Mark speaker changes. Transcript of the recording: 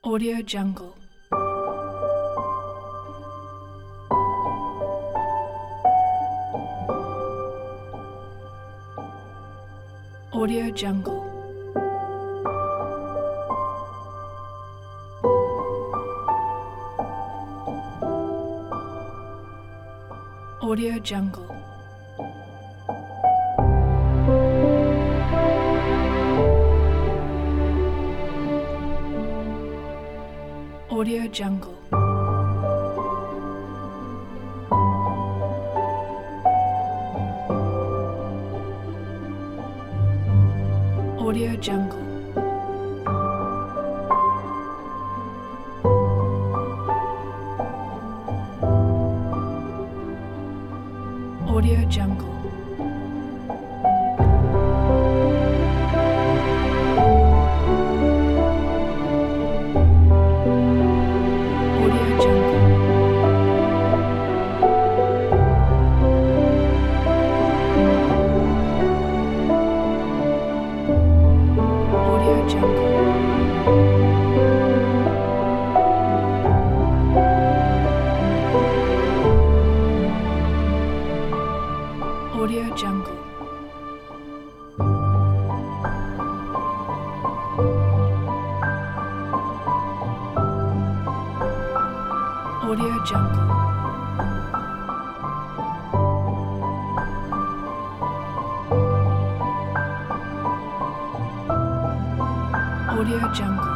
Speaker 1: Audio Jungle. Audio Jungle. Audio Jungle. Audio Jungle. Audio Jungle. Audio Jungle. Audio Jungle. Audio Jungle. Audio Jungle. Audio Jungle. Audio Jungle.